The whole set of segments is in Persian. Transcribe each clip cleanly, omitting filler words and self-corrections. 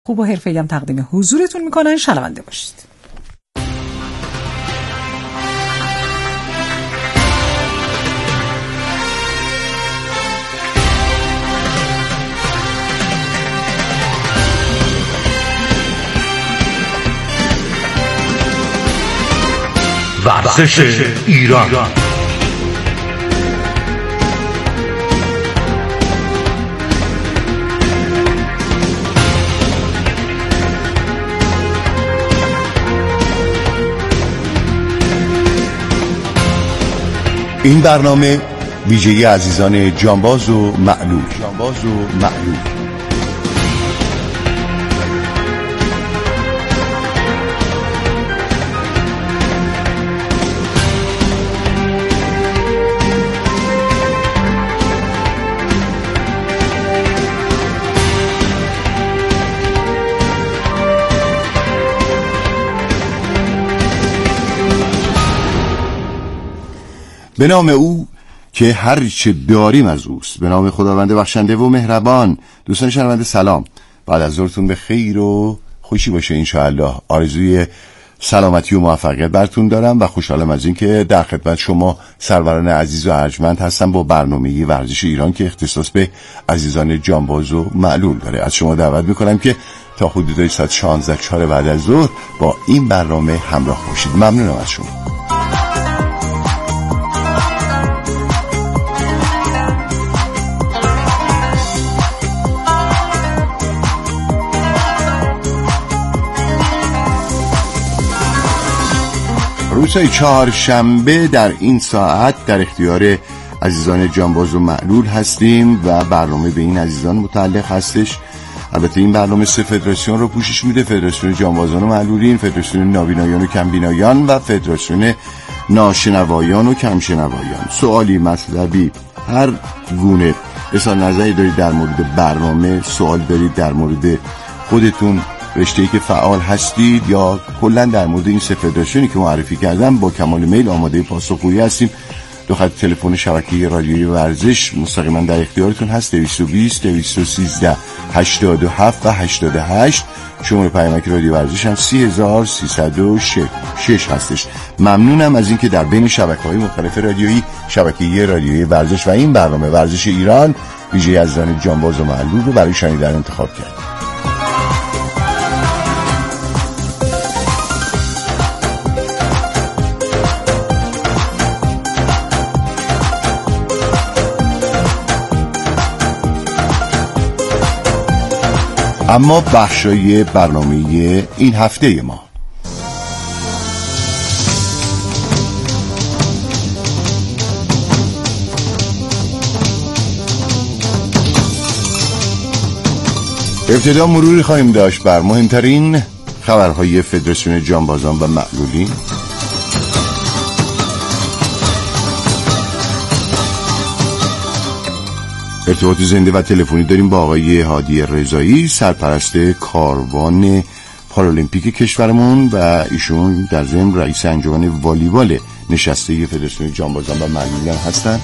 خوب و حرفه‌ای هم تقدیم حضورتون میکنن. شنونده باشید. ورزش ایران. این برنامه ویژگی عزیزان جانباز و معلول. به نام او که هر چه داریم از اوست، به نام خداوند بخشنده و مهربان. دوستان شنونده سلام، بعد از ظهرتون به خیر و خوشی باشه انشاءالله. آرزوی سلامتی و موفقیت براتون دارم و خوشحالم از این که در خدمت شما سروران عزیز و ارجمند هستم با برنامه ورزش ایران که اختصاص به عزیزان جانباز و معلول داره. از شما دعوت میکنم که تا حدود ساعت 16:04 بعد از ظهر با این برنامه همراه باشید. ممنونم از شما. روزهای چهارشنبه در این ساعت در اختیار عزیزان جانباز و معلول هستیم و برنامه به این عزیزان متعلق هستش. البته این برنامه سه فدراسیون رو پوشش میده: فدراسیون جانبازان و معلولین، فدراسیون نابینایان و کمبینایان و فدراسیون ناشنوایان و کمشنوایان. سوالی، مطلبی، هر گونه اظهار نظری دارید در مورد برنامه، سوال دارید در مورد خودتون، رشته‌ای که فعال هستید، یا کلا در مورد این سه فدراسیونی که معرفی کردم، با کمال میل آماده پاسخگویی هستیم. دو خط تلفن شبکه رادیویی ورزش مستقیما در اختیارتون هست: 220 213 87 و 88. شماره پیامک رادیو ورزش هم 30306 هستش. ممنونم از اینکه در بین شبکه‌های مختلف رادیویی، شبکه رادیویی ورزش و این برنامه ورزش ایران، ویژه عزیزان جانباز و معلول رو برای شنیدن انتخاب کردید. اما بخشای برنامه این هفته ما: ابتدا مروری خواهیم داشت بر مهمترین خبرهای فدراسیون جانبازان و معلولین. ارتباط زنده و تلفنی داریم با آقای هادی رضایی، سرپرست کاروان پارالمپیک کشورمون و ایشون در ضمن رئیس انجمن والیبال نشسته فدراسیون جانبازان و معلولین هستند.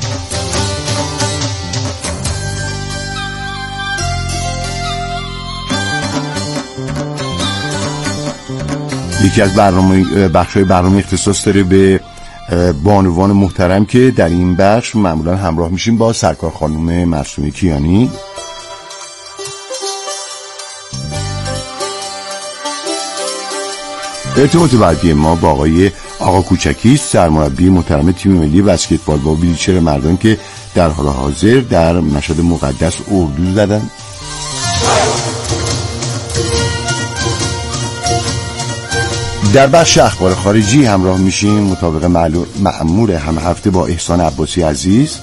یکی از بخش‌های برنامه اختصاص داره به بانوان محترم که در این بخش معمولا همراه میشیم با سرکار خانم معصومه کیانی. ارتباط بعدی ما با آقا کوچکی، سرمربی محترم تیم ملی بسکتبال با ویلچر مردان که در حال حاضر در مشهد مقدس اردو زدن. در بخش اخبار خارجی همراه میشیم مطابق مأمور همه هفته با احسان عباسی عزیز.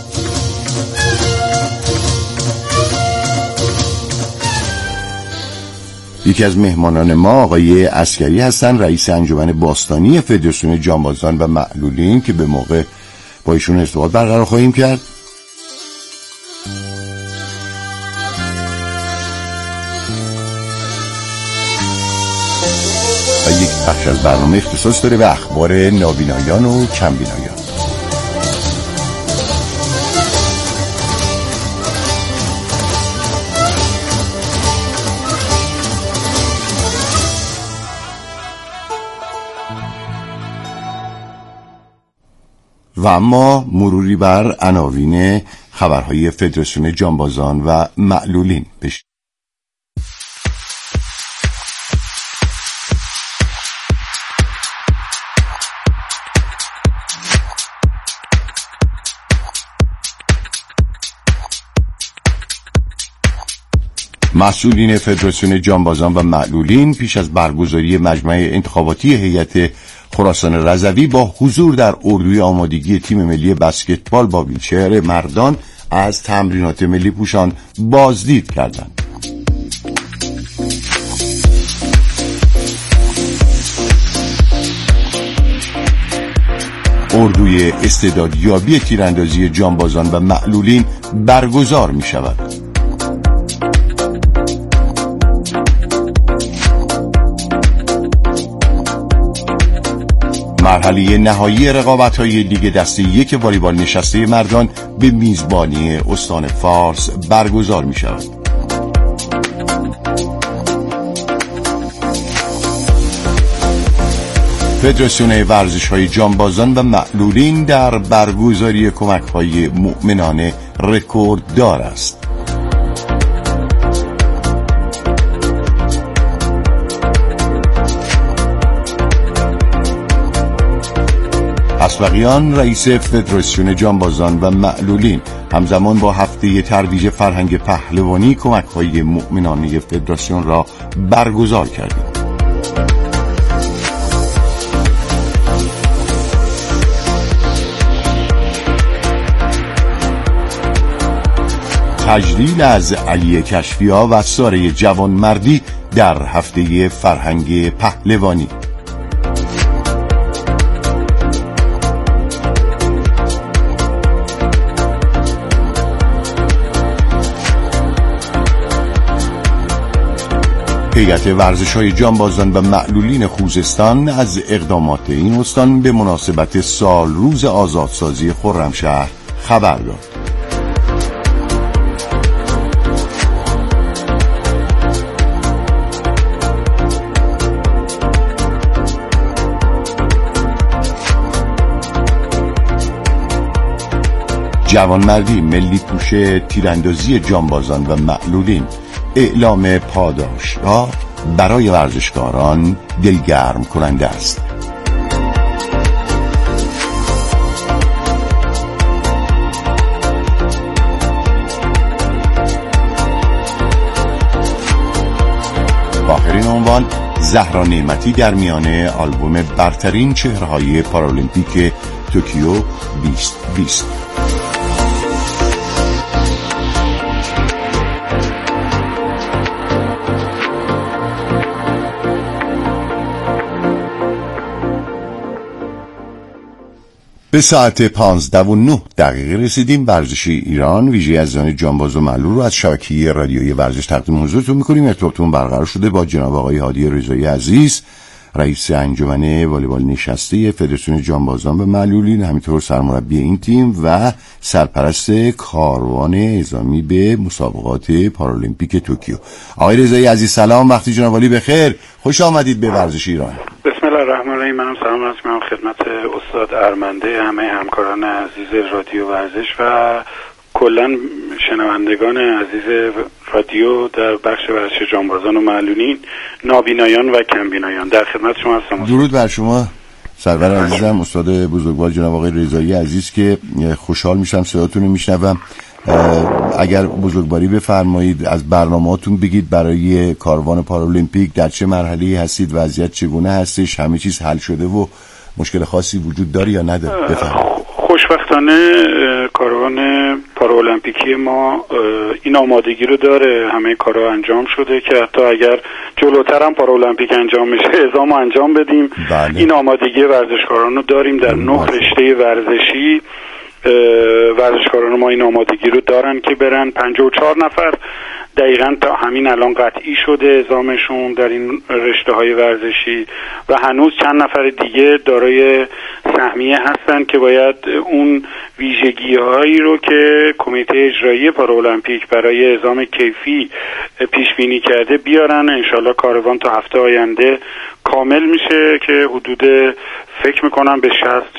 یکی از مهمانان ما آقای عسکری هستن، رئیس انجمن باستانی فدراسیون جانبازان و معلولین که به موقع با ایشون ارتباط برقرار خواهیم کرد. و یک بخش از برنامه اختصاص داره به اخبار نابینایان و کمبینایان. و اما مروری بر عناوین خبرهای فدراسیون جانبازان و معلولین بشید. مسئولین فدراسیون جانبازان و معلولین پیش از برگزاری مجمع انتخاباتی هیئت خراسان رضوی با حضور در اردوی آمادگی تیم ملی بسکتبال با ویلچر مردان از تمرینات ملی پوشان بازدید کردند. اردوی استعدادیابی تیراندازی جانبازان و معلولین برگزار می شود. مرحله نهایی رقابت‌های لیگ دسته یک والیبال نشسته مردان به میزبانی استان فارس برگزار می‌شود. فدراسیون ورزش‌های جانبازان و معلولین در برگزاری کمک‌های مؤمنانه رکورددار است. اسبقیان رئیس فدراسیون جانبازان و معلولین همزمان با هفته ترویج فرهنگ پهلوانی کمک‌های مؤمنانه فدراسیون را برگزار کردند. تجلیل از علی کشفیا و ساره جوانمردی در هفته فرهنگ پهلوانی. هیئت ورزش‌های جانبازان و معلولین خوزستان از اقدامات این استان به مناسبت سال روز آزادسازی خرمشهر خبر داد. جوانمردی ملی پوش تیراندازی جانبازان و معلولین اعلام پاداش‌ها برای ورزشکاران دلگرم کننده است. با آخرین عنوان زهرا نعمتی در میانه آلبوم برترین چهره‌های پارالمپیک توکیو 2020. به ساعت 15:09 رسیدیم. ورزش ایران ویژه عزیزان جانباز و معلول رو از شبکه رادیویی ورزش تقدیم حضورتون می‌کنیم. ارتباطمون برقرار شده با جناب آقای هادی رضایی عزیز، رئیس انجمن والیبال نشسته فدراسیون جانبازان و معلولین، همینطور سرمربی این تیم و سرپرست کاروان اعزامی به مسابقات پارالمپیک توکیو. آقای رضایی عزیز سلام، وقتی جناب عالی بخیر، خوش آمدید به ورزش ایران. بسم الله الرحمن الرحیم. منم سلام عرض می‌کنم خدمت استاد ارمنده، همه همکاران عزیز رادیو ورزش و کلا شنوندگان عزیز رادیو در بخش ورزش جانبازان و معلولین، نابینایان و کمبینایان. در خدمت شما هستم. درود بر شما سرور عزیزم، استاد بزرگوار جناب آقای رضایی عزیز که خوشحال میشم صداتون رو میشنوم. اگر بزرگواری بفرمایید از برنامه‌هاتون بگید برای کاروان پارالمپیک، در چه مرحله‌ای هستید، وضعیت چگونه هستش، همه چیز حل شده و مشکل خاصی وجود داره یا نداره؟ بفرمایید. خوشبختانه کاروان پارالمپیکی ما این آمادگی رو داره، همه کارا انجام شده که حتی اگر جلوتر هم پارالمپیک انجام میشه اعزام انجام بدیم. بله. این آمادگی ورزشکاران رو داریم در 9 رشته ورزشی. ورزشکاران ما این آمادگی رو دارن که برن. 54 نفر دقیقاً تا همین الان قطعی شده اعزامشون در این رشته‌های ورزشی و هنوز چند نفر دیگه دارای سهمیه هستن که باید اون ویژگی‌هایی رو که کمیته اجرایی پارالمپیک برای اعزام کیفی پیش بینی کرده بیارن. انشالله کاروان تا هفته آینده کامل میشه که حدود فکر میکنم به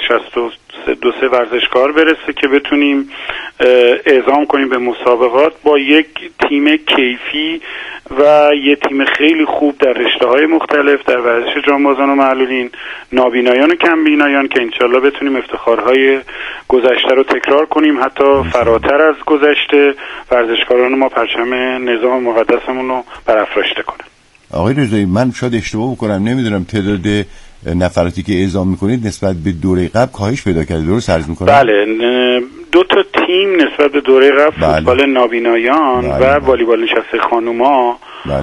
62 ورزشکار برسه که بتونیم اعزام کنیم به مسابقات با یک تیم کیفی و یه تیم خیلی خوب در رشته‌های مختلف در ورزش جانبازان و معلولین، نابینایان و کمبینایان، که انشالله بتونیم افتخارهای گذشته رو تکرار کنیم، حتی فراتر از گذشته ورزشکاران ما پرچم نظام مقدسمون رو برافراشته کنیم. آقای رضایی، من شاید اشتباه بکنم، نمیدونم تعداد نفراتی که اعزام میکنید نسبت به دوره قبل کاهش پیدا کرده، درست عرض میکنم؟ بله، 2 تیم نسبت به دوره قبل، فوتبال نابینایان و والیبال نشسته خانوما.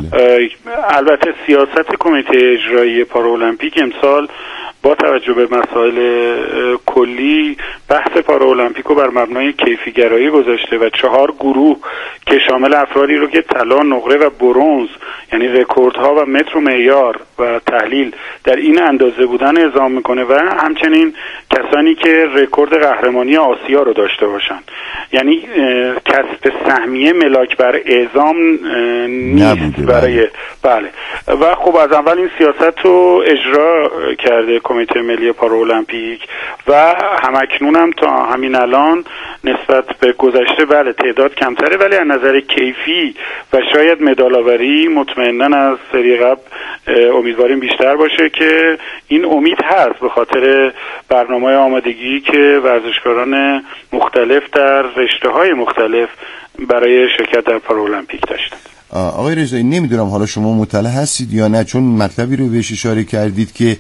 البته سیاست کمیته اجرایی پارالمپیک امسال با توجه به مسائل کلی بحث پارالمپیک رو بر مبنای کیفی‌گرایی گذاشته و 4 گروه که شامل افرادی رو که طلا، نقره و برنز، یعنی رکوردها و متر و معیار و تحلیل در این اندازه بودن اعزام میکنه و همچنین کسانی که رکورد قهرمانی آسیا رو داشته باشن. یعنی کسب سهمیه ملاک بر اعزام نیست برای بله. و خب از اول این سیاست رو اجرا کرده کمیته ملی پارالمپیک و همکنون هم تا همین الان نسبت به گذشته بله تعداد کمتره، ولی از نظر کیفی و شاید مدال‌آوری مطمئناً از سری قبل امیدواریم بیشتر باشه که این امید هست به خاطر برنامه آمادگی که ورزشکاران مختلف در رشته‌های مختلف برای شرکت در پارالمپیک داشتن. آقای رضایی، نمیدونم حالا شما مطلع هستید یا نه، چون مطلبی رو بهش اشاره کردید که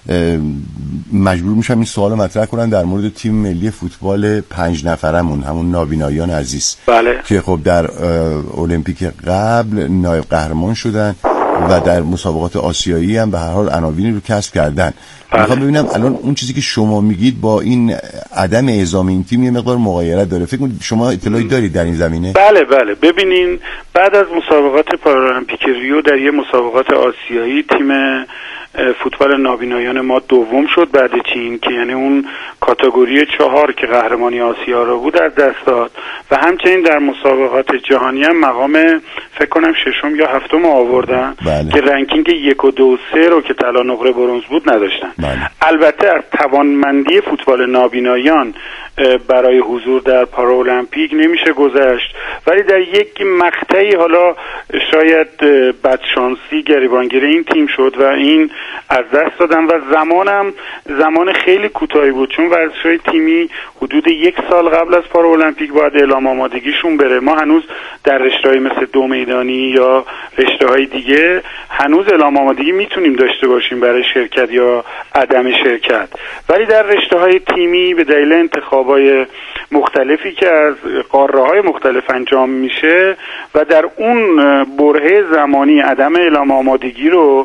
مجبور میشم این سوال مطرح کنم در مورد تیم ملی فوتبال 5 نفرمون، همون نابینایان عزیز. بله. که خب در المپیک قبل نایب قهرمان شدن و در مسابقات آسیایی هم به هر حال عناوینی رو کسب کردن. میخوام ببینم الان اون چیزی که شما میگید با این عدم اعزام این تیم یه مقدار مغایرت داره. فکر کنید شما اطلاعی دارید در این زمینه؟ بله ببینین، بعد از مسابقات پارالمپیک ریو در یه مسابقات آسیایی تیم فوتبال نابینایان ما دوم شد بعد چین، که یعنی اون کاتگوری 4 که قهرمانی آسیا رو بود از دست داد و همچنین در مسابقات جهانی هم مقام فکر کنم 6م یا 7م آوردن. بله. که رنکینگ 1 و 2 و 3 رو که طلا، نقره، برنز بود نداشتن. بله. البته از توانمندی فوتبال نابینایان برای حضور در پارالمپیک نمیشه گذشت، ولی در یک مقطعی حالا شاید بدشانسی گریبانگیر این تیم شد و این از دست دادن و زمان خیلی کوتاهی بود، چون ورزش‌های تیمی حدود 1 سال قبل از پارالمپیک باید اعلام آمادگیشون بره. ما هنوز در رشته‌های مثل 2 میدانی یا رشته‌های دیگه هنوز اعلام آمادگی میتونیم داشته باشیم برای شرکت یا عدم شرکت، ولی در رشته‌های تیمی به دلیل انتخابای مختلفی که از قاره‌های مختلف انجام میشه و در اون برهه زمانی عدم اعلام آمادگی رو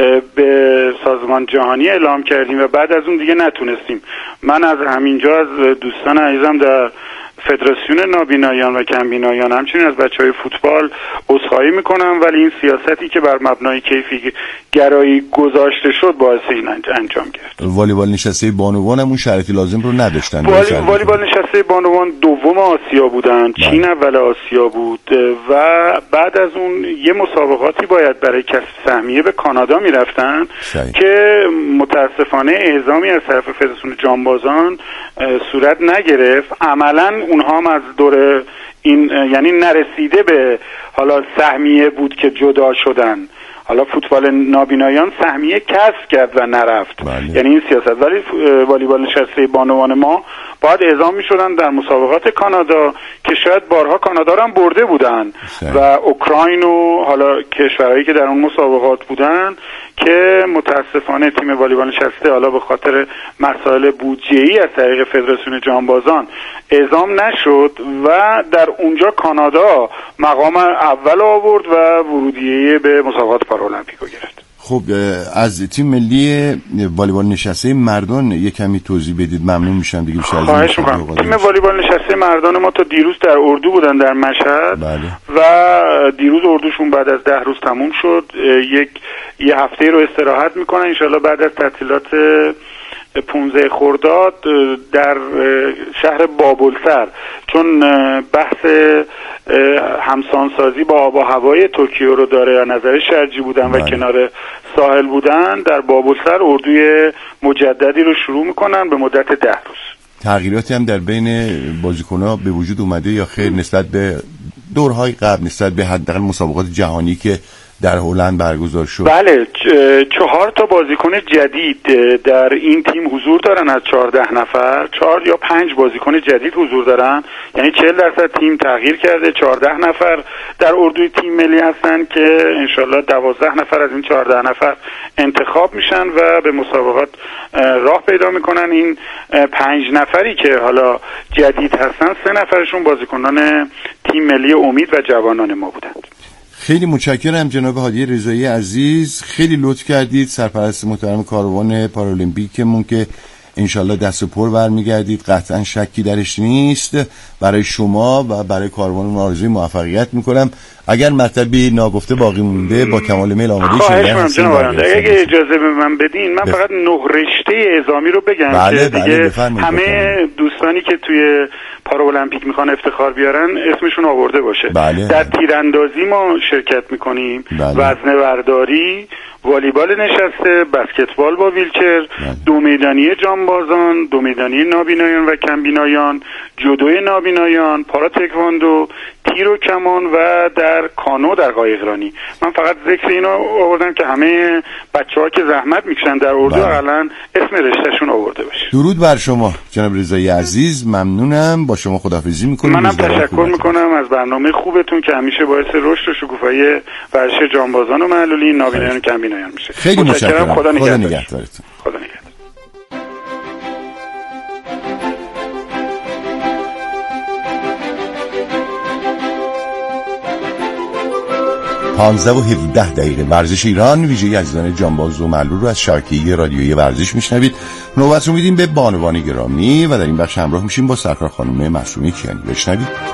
به سازمان جهانی اعلام کردیم و بعد از اون دیگه نتونستیم. من از همینجا از دوستان عزیزم در فدراسیون نابینایان و کمبینایان همچنین از بچهای فوتبال عذرخواهی میکنم، ولی این سیاستی که بر مبنای کیفی گرایی گذاشته شد باعث این انجام گرفت. والیبال نشسته بانوان هم اون شرایط لازم رو نداشتن. والیبال نشسته بانوان دوم آسیا بودن، چین اول آسیا بود و بعد از اون یه مسابقاتی باید برای کسب سهمیه به کانادا میرفتن که متاسفانه اعزامی از طرف فدراسیون جانبازان صورت نگرفت. عملاً اونها هم از دور این یعنی نرسیده به حالا سهمیه بود که جدا شدن. حالا فوتبال نابینایان سهمیه کسب کرد و نرفت. بله. یعنی این سیاست. ولی والیبال نشسته بانوان ما باید اعزام می‌شدن در مسابقات کانادا که شاید بارها کانادا رو هم برده بودن و اوکراین و حالا کشورهایی که در اون مسابقات بودن که متاسفانه تیم والیبال نشسته حالا به خاطر مسائل بودجه‌ای از طریق فدراسیون جانبازان اعزام نشد و در اونجا کانادا مقام اول آورد و ورودیه به مسابقات پارالمپیک رو گرفت. خب از تیم ملی والیبال نشسته مردان یک کمی توضیح بدید، ممنون میشم دیگه. خواهش میکنم. تیم والیبال نشسته مردان ما تا دیروز در اردو بودن در مشهد. بله. و دیروز اردوشون بعد از 10 روز تموم شد. یه هفته رو استراحت میکنن انشالله بعد از تعطیلات 15 خرداد در شهر بابلسر، چون بحث همسانسازی با آب و هوای توکیو رو داره، از نظر شرجی بودن و کنار ساحل بودن، در بابلسر اردوی مجددی رو شروع میکنن به مدت 10 روز. تغییراتی هم در بین بازیکن‌ها به وجود اومده یا خیر نسبت به دورهای قبل، نسبت به حداقل مسابقات جهانی که در هلند برگزار شد؟ بله، 4 تا بازیکن جدید در این تیم حضور دارن. از 14 نفر 4 یا 5 بازیکن جدید حضور دارن، یعنی 40% تیم تغییر کرده. 14 نفر در اردوی تیم ملی هستن که انشالله 12 نفر از این 14 نفر انتخاب میشن و به مسابقات راه پیدا میکنن. این 5 نفری که حالا جدید هستن 3 نفرشون بازیکنان تیم ملی امید و جوانان ما بودند. خیلی متشکرم جناب هادی رضایی عزیز، خیلی لطف کردید. سرپرست محترم کاروان پارالمپیکمون که انشالله دست پر برمیگردید، قطعا شکی درش نیست. برای شما و برای کاروان آرزوی موفقیت میکنم. اگر مطلبی ناگفته باقی مونده با کمال میل آماده شدم. اگه اجازه به من بدین، من فقط 9 رشته اعزامی رو بگم که دیگه همه دوستانی که توی پارالمپیک میخوان افتخار بیارن اسمشون آورده باشه. در تیراندازی ما شرکت میکنیم، وزنه برداری، والیبال نشسته، بسکتبال با ویلچر، 2 میدانی جانبازان، 2 میدانی نابینایان و کمبینایان، جودوی نابینایان، پارا تکواندو، تیر و کمان و در کانو در قایقرانی. من فقط ذکر اینو آوردم که همه بچه‌ها که زحمت میکشن در اردو حالا اسم رشتهشون آورده باشه. درود بر شما جناب رضایی عزیز، ممنونم. با شما خداحافظی میکنم. منم تشکر میکنم از برنامه خوبتون که همیشه باعث رشد و شکوفایی ورزش جانبازان و معلولین، نابینایان و کمبینایان میشه. خیلی متشکرم. خدا نگهدارتون. خدا نگهدار. 15:17 ورزش ایران ویژه عزیزان جانباز و معلول رو از شبکه رادیویی ورزش میشنوید. نوبت رو میدیم به بانوان گرامی و در این بخش همراه میشیم با سرکار خانم معصومه کیانی. بشنوید.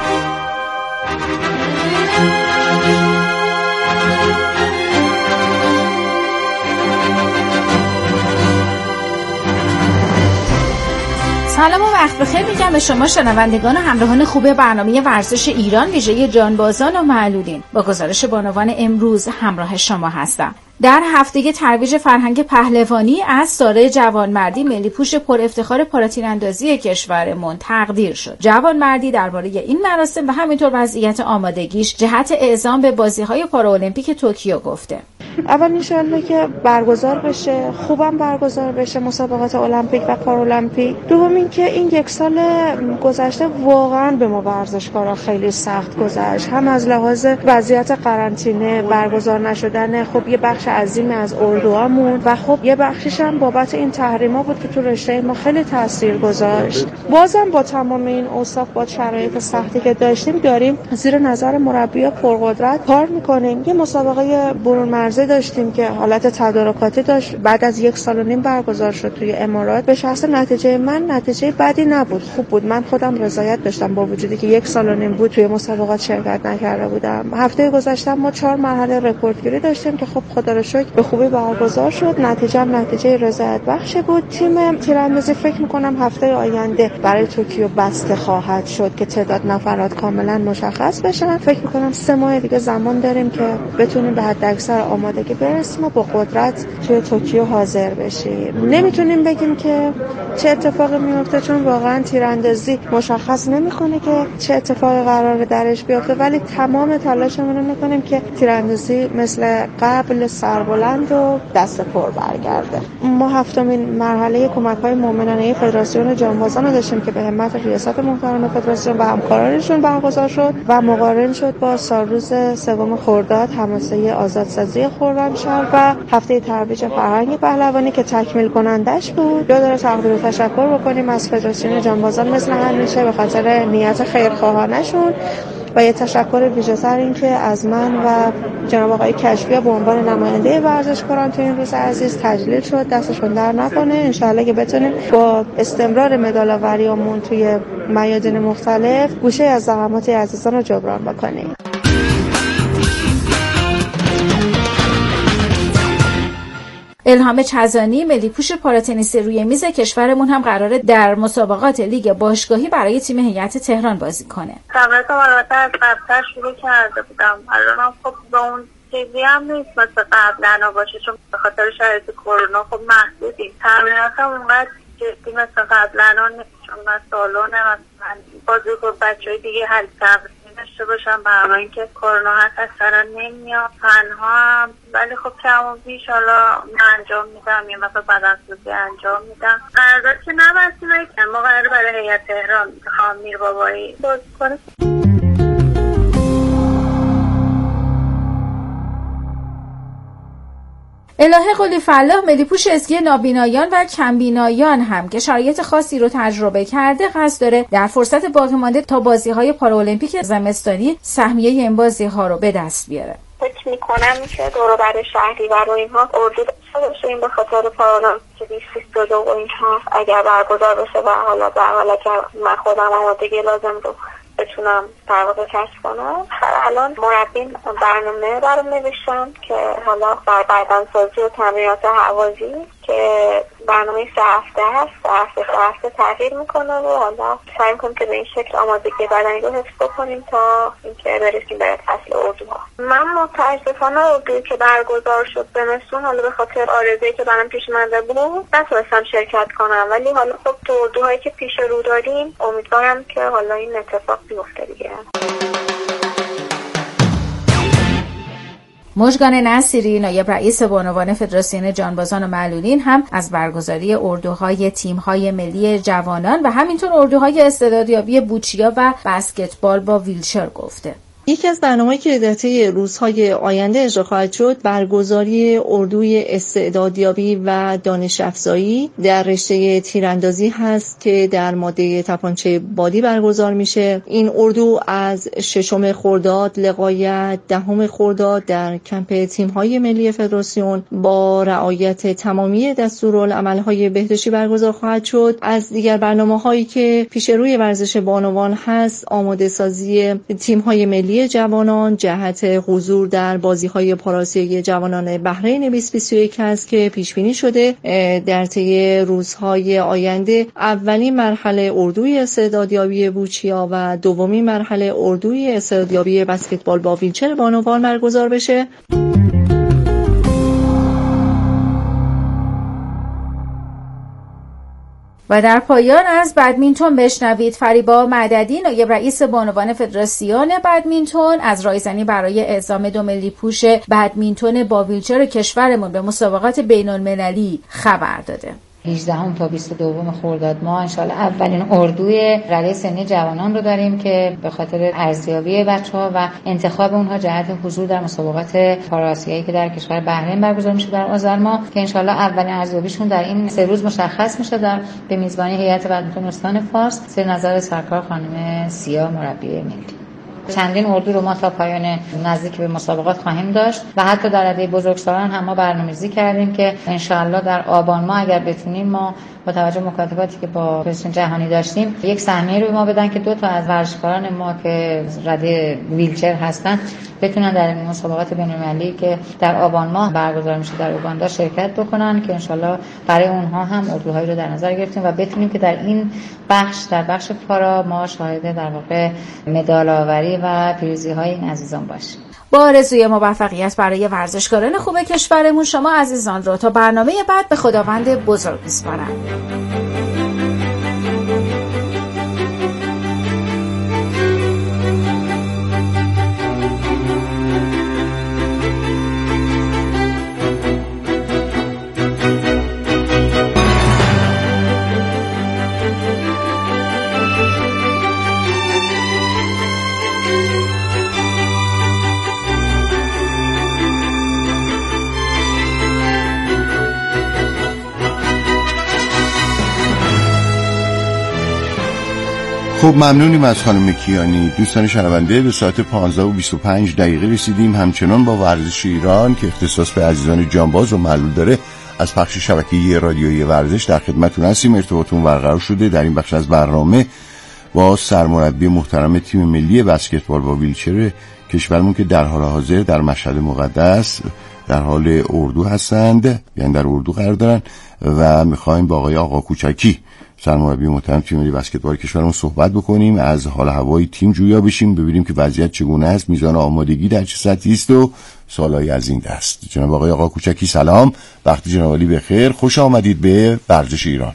سلام و وقت بخیر میگم به شما شنوندگان و همراهان خوب برنامه ورزش ایران ویژه جانبازان و معلولین. با گزارش بانوان امروز همراه شما هستم. در هفته ترویج فرهنگ پهلوانی از ساره جوانمردی ملی پوش پر افتخار پاراتیراندازی کشورمون تقدیر شد. جوانمردی درباره این مراسم و همینطور وضعیت آمادگیش جهت اعزام به بازی‌های پارالمپیک توکیو گفته. اول انشالله که برگزار بشه، خوبم برگزار بشه مسابقات المپیک و پارالمپیک. دوم اینکه این 1 سال گذشته واقعا به ما ورزشکارا خیلی سخت گذشت، هم از لحاظ وضعیت قرنطینه، برگزار نشدن خب یه بخش عظیمی از اردوامون و خب یه بخشش هم بابت این تحریما بود که تو رشته ما خیلی تاثیر گذاشت. بازم با تمام این اوصاف، با شرایط سختی که داشتیم، داریم زیر نظر مربی‌ها پرقدرت کار می‌کنیم. یه مسابقه برون مرزی داشتیم که حالت تدارکاتی داشت، بعد از 1 سال و نیم برگزار شد توی امارات. به شخص نتیجه من نتیجه بدی نبود، خوب بود. من خودم رضایت داشتم با وجودی که 1 سال و نیم بود توی مسابقات شرکت نکرده بودم. هفته گذشته ما 4 مرحله رکوردگیری داشتیم که خب خدا رو شکر به خوبی برگزار شد. نتیجه هم نتیجه رضایت بخش بود. تیم تیراندازی فکر می‌کنم هفته آینده برای توکیو بسته خواهد شد که تعداد نفرات کاملا مشخص بشن. فکر می‌کنم 3 ماه دیگه زمان داریم که بتونیم به حداکثر آمادگی برسیم و با قدرت توی توکیو حاضر بشیم. نمیتونیم بگیم که چه اتفاقی میفته، چون واقعا تیراندازی مشخص نمیکنه که چه اتفاقی قراره درش بیفته، ولی تمام تلاشمون رو میکنیم که تیراندازی مثل قبل سربلند و دست پر برگرده. ما 7مین مرحله کمک‌های مومنانه فدراسیون جانبازان رو داشتیم که به همت ریاست محترم فدراسیون و همکارانشون برگزار شد و مقارن شد با سالروز 3 خرداد حماسه آزادسازی خرمشهر و هفته ترویج فرهنگ پهلوانی که تکمیل کنندش بود. یاد تقدیر و تشکر بکنیم از فدراسیون جانبازان مثل همیشه به خاطر نیت خیرخواهانشون و یه تشکر ویژه‌تر این که از من و جناب آقای کشفی به عنوان نماینده ورزشکاران تو این روز عزیز تجلیل شد. دستشون در نکنه. انشالله که بتونیم با استمرار مدال‌آوریامون توی میادین مختلف گوشه از زحمات عزیزان رو جبران بکنیم. الهام چزانی، ملی پوش پاراتنیس روی میز کشورمون، هم قراره در مسابقات لیگ باشگاهی برای تیم هیئت تهران بازی کنه. تمرینات البته از قبل‌تر شروع کرده بودم. الان خب با اون چیزی هم نیست مثل قبلا باشه، چون به خاطر شرایط کرونا خب محدودیم. تمرینات هم اونقدر جدی مثل قبلا نیست، چون من سالونه مثلا بازی با بچه‌های دیگه حل تمرین داشته باشم، برای اینکه کرونا هست اصلا نمیاد تنها هم. ولی خب کم و بیش حالا انجام میدم، یه وقت بدنسازی انجام میدم. قرارداد که نبستیم که ما قراره برای هیئت تهران میر بابایی بازی کنیم. الهه قلی فلاح، ملی پوش اسکی نابینایان و کمبینایان، هم که شرایط خاصی رو تجربه کرده، قصد داره در فرصت باقی مانده تا بازی‌های پارالمپیک زمستانی سهمیه این بازی‌ها رو به دست بیاره. فکر می‌کنم که دور بر شهری و اینها اردو داشته باشیم به خاطر پارالمپیک 2022 و اینها اگر برگزار بشه و حالا در حالی که من خودم آمادگی لازم رو بتونم پرواز کسب کنم. الان مربی برنامه برام نوشتم که حالا در بدنسازی و تمرینات هوازی که برنامه 3 هفته هست، 3 هفته تغییر میکنه و حالا سعی میکنیم که به این شکل آمادگی بدنی رو حفظ بکنیم تا اینکه برسیم به فصل اردوها. من متاسفانه اردویی که برگزار شد زمستون، حالا به خاطر آرزویی که برام پیش اومده بود نتونستم شرکت کنم، ولی حالا خب تو اردوهایی که پیش رو داریم امیدوارم که حالا این اتفاق بیفته دیگه. مژگان نصیری، نایب رئیس بانوان فدراسیون جانبازان و معلولین، هم از برگزاری اردوهای تیم‌های ملی جوانان و همینطور اردوهای استعدادیابی بوچیا و بسکتبال با ویلچر گفته. یکی از برنامه‌ای که در طی روزهای آینده اجرا خواهد شد برگزاری اردوی استعدادیابی و دانش افزایی در رشته تیراندازی هست که در ماده تپانچه بادی برگزار میشه. این اردو از 6 خرداد لغایت 10 خرداد در کمپ تیم‌های ملی فدراسیون با رعایت تمامی دستورالعمل‌های بهداشتی برگزار خواهد شد. از دیگر برنامه‌هایی که پیش روی ورزش بانوان هست آماده سازی تیم‌های ملی جوانان جهت حضور در بازی‌های پاراسیایی جوانان بحرین 2021 است که پیش بینی شده در طی روزهای آینده اولین مرحله اردوی استعدادیابی بوچیا و دومین مرحله اردوی استعدادیابی بسکتبال با ویلچر بانوان برگزار بشه. و در پایان از بدمینتون بشنوید. فریبا مددی، نایب رئیس بانوان فدراسیون بدمینتون، از رایزنی برای اعزام 2 ملی پوش بدمینتون با ویلچر کشورمون به مسابقات بین‌المللی خبر داده. 18 تا 22 خرداد ما انشالله اولین اردوی رده سنی جوانان رو داریم که به خاطر ارزیابی بچه‌ها و انتخاب اونها جهت حضور در مسابقات پاراسیایی که در کشور بحرین برگزار میشه در آذر ماه که انشالله اولین ارزیابیشون در این 3 روز مشخص میشه به میزبانی هیئت بدمینتون استان فارس زیر نظر سرکار خانم سیا مربی ملی. چندین اردو رو ما تا پایان نزدیک به مسابقات خواهیم داشت و حتی در رده بزرگسالان هم ما برنامه‌ریزی کردیم که انشالله در آبان ماه اگر بتونیم ما با توجه به مکاتباتی که با فدراسیون جهانی داشتیم یک سهمیه رو به ما بدن که 2 تا از ورزشکاران ما که رده ویلچر هستن بتونن در این مسابقات بین‌المللی که در آبان ماه برگزار میشه در اوگاندا شرکت بکنن که انشالله برای اونها هم اردوهایی رو در نظر گرفتیم و بتونیم که در این در بخش پارا ما شاهد در واقع مدال آوری و پیروزی های این عزیزان باشیم. با آرزوی موفقیت برای ورزشکاران خوب کشورمون شما عزیزان رو تا برنامه بعد به خداوند بزرگ میسپارم. خب ممنونیم از خانم کیانی. دوستان شنونده به ساعت 15:25 رسیدیم. همچنان با ورزش ایران که اختصاص به عزیزان جانباز و معلول داره از پخش شبکه‌ای رادیویی ورزش در خدمتتون هستیم. ارتباطمون برقرار شده در این بخش از برنامه با سرمربی محترم تیم ملی بسکتبال با ویلچر کشورمون که در حال حاضر در مشهد مقدس در حال اردو هستند، یعنی در اردو قرار دارن و میخوایم با آقا کوچکی سرمربی محترم تیم ملی بسکتبال کشورمون صحبت بکنیم، از حال هوای تیم جویا بشیم، ببینیم که وضعیت چگونه است، میزان آمادگی در چه سطحی است و سوالای از این دست. جناب آقا کوچکی سلام، وقت جناب عالی بخیر، خوش آمدید به ورزش ایران.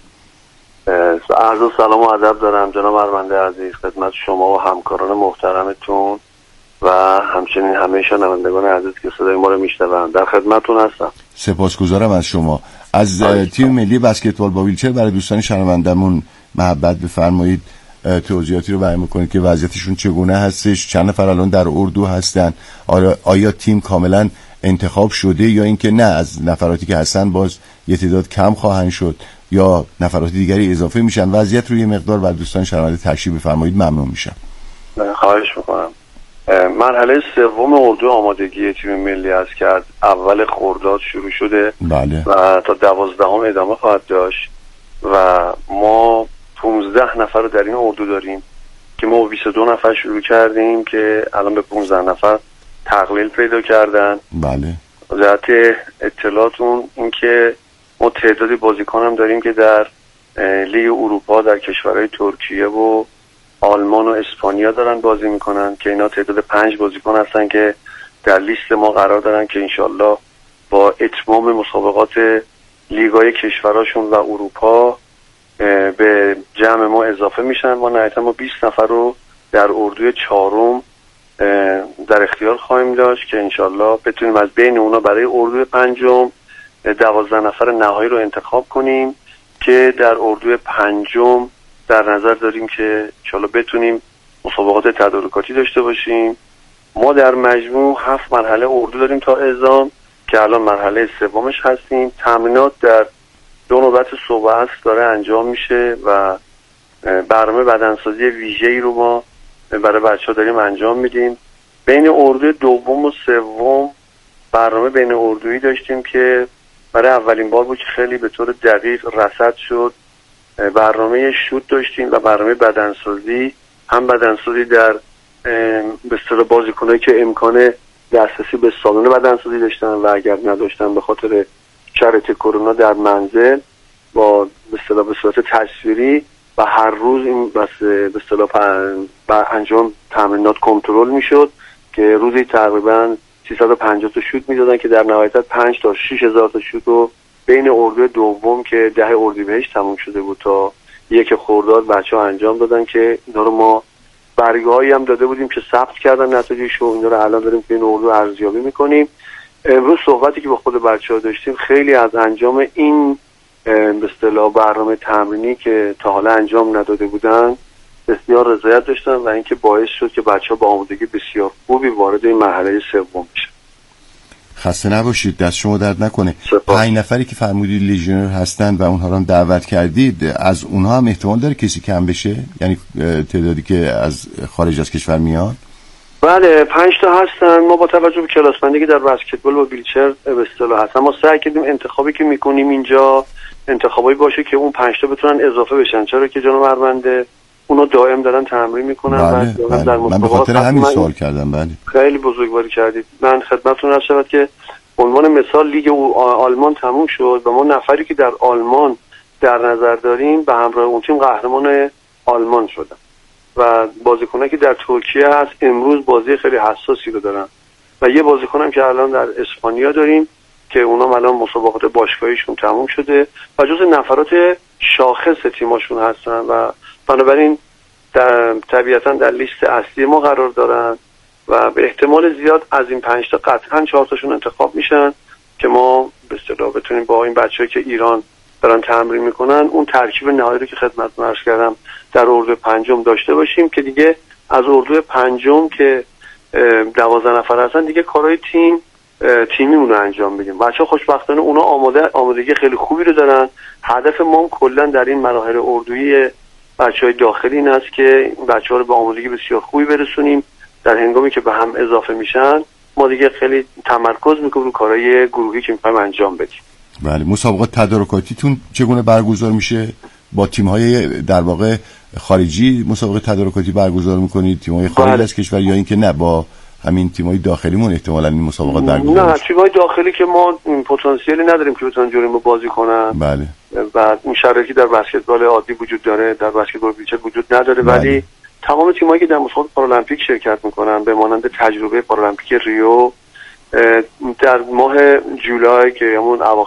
عرض سلام و ادب دارم جناب ارمنده عزیز خدمت شما و همکاران محترمتون و همچنین همه شنوندگان عزیز که صدای ما رو میشنوند. در خدمتتون هستم. سپاسگزارم از شما. از تیم ملی بسکتبال با ویلچر برای دوستان شنوندمون محبت بفرمایید توضیحاتی رو بیان کنید که وضعیتشون چگونه هستش، چند نفر الان در اردو هستن، آیا تیم کاملا انتخاب شده یا اینکه نه از نفراتی که هستن باز یه تعداد کم خواهند شد یا نفرات دیگری اضافه میشن؟ وضعیت رو یه مقدار برای دوستان شنونده تشریح بفرمایید، ممنون میشم. خواهش میکنم. مرحله سوم اردو آمادگی تیم ملی است که از اول خرداد شروع شده. بله. و تا 12 ادامه خواهد داشت و ما 15 نفر رو در این اردو داریم که ما 22 نفر شروع کردیم که الان به 15 نفر تقلیل پیدا کردن. بله. وضعیت اطلاعاتون این که ما تعدادی بازیکن هم داریم که در لیگ اروپا در کشورهای ترکیه و آلمان و اسپانیا دارن بازی میکنن که اینا تعداد 5 بازیکن هستن که در لیست ما قرار دارن که انشالله با اتمام مسابقات لیگای کشوراشون و اروپا به جمع ما اضافه میشن. ما نهایتا ما 20 نفر رو در اردوی 4 در اختیار خواهیم داشت که انشالله بتونیم از بین اونا برای اردوی 5 12 نفر نهایی رو انتخاب کنیم که در اردوی 5 در نظر داریم که انشالله بتونیم مسابقات تدارکاتی داشته باشیم. ما در مجموع 7 مرحله اردو داریم تا اعزام که الان مرحله سومش هستیم. تمرینات در 2 نوبت صبح عصر داره انجام میشه و برنامه بدنسازی ویژه‌ای رو ما برای بچه‌ها داریم انجام میدیم. بین اردو دوم و سوم برنامه بین اردویی داشتیم که برای اولین بار بود که خیلی به طور دقیق رصد شد. برنامه شوت داشتیم و برنامه بدنسازی، هم بدنسازی در به اصطلاح بازیکنایی که امکان دسترسی به سالن بدنسازی داشتن و اگر نداشتن به خاطر شرایط کرونا در منزل با به اصطلاح به صورت تصویری و هر روز این به اصطلاح انجام تمرینات کنترل میشد که روزی تقریبا 350 تا شوت میدادن که در نهایت 5 تا 6 هزار تا شوت رو بین اردو دوم که 10 اردیبهشت تموم شده بود تا 1 خرداد بچه‌ها انجام دادن که اینا رو ما برگه‌هایی هم داده بودیم که ثبت کردن نتایجشو. اینا رو الان داریم که این اردو ارزیابی میکنیم. امروز صحبتی که با خود بچه‌ها داشتیم خیلی از انجام این به اصطلاح برنامه تمرینی که تا حالا انجام نداده بودن بسیار رضایت داشتن و اینکه باعث شد که بچه‌ها با آمادگی بسیار خوبی وارد این مرحله سوم بشن. خسته نباشید، دست شما درد نکنه. 5 نفری که فرمودید لیژنر هستند و اونها رو هم دعوت کردید، از اونها هم احتمال داره کسی کم بشه؟ یعنی تعدادی که از خارج از کشور میاد؟ بله 5 تا هستن. ما با توجه به کلاسبندی که در بسکتبال و ویلچر به اصطلاح هستن ما سعی کردیم انتخابی که میکنیم اینجا انتخابایی باشه که اون 5 تا بتونن اضافه بشن، چرا که جناب ارمنده اونا دائم دارن تمرین میکنن. بله. در من به خاطر همین سوال کردم. بله خیلی بزرگواری کردید. من خدمتتون عرض شود که عنوان مثال لیگ آلمان تموم شد و ما نفری که در آلمان در نظر داریم به همراه اون تیم قهرمان آلمان شدن و بازیکنایی که در ترکیه هست امروز بازی خیلی حساسی رو دارن و یه بازیکن هم که الان در اسپانیا داریم که اونا الان مسابقات باشگاهیشون تموم شده و جز نفرات شاخص تیماشون هستن و بنابراین طبیعتا در لیست اصلی ما قرار دارن و به احتمال زیاد از این 5 تا قطعا 4 تاشون انتخاب میشن که ما به اصطلاح بتونیم با این بچه‌ای که ایران دارن تمرین میکنن اون ترکیب نهایی رو که خدمتتون عرض کردم در اردو 5 داشته باشیم که دیگه از اردو 5 که 12 نفر هستن دیگه کارهای تیمیمون رو انجام بدیم. بچه‌ها خوشبختانه اونا آمادگی خیلی خوبی رو دارن. هدف ما کلا در این مراحل اردویی بچه‌های داخلی این است که بچه‌ها رو به آمادگی بسیار خوبی برسونیم. در هنگامی که به هم اضافه میشن ما دیگه خیلی تمرکز میکنیم رو کارهای گروهی که می‌خوایم انجام بدیم. بله. مسابقات تدارکاتیتون چگونه برگزار میشه؟ با تیم‌های در واقع خارجی مسابقه تدارکاتی برگزار میکنید؟ تیم‌های خارج از کشور یا اینکه نه با همین تیم‌های داخلیمون احتمالاً این مسابقات برگزار نه میشه؟ تیم‌های داخلی که ما پتانسیلی نداریم که بتونن جلوی ما بازی کنن. بله. و این شرایطی در بسکتبال عادی وجود داره، در بسکتبال ویلچر وجود نداره. بله. ولی تمام تیمایی که در مسابقات پارالمپیک شرکت میکنن به مانند تجربه پارالمپیک ریو در ماه جولای که همون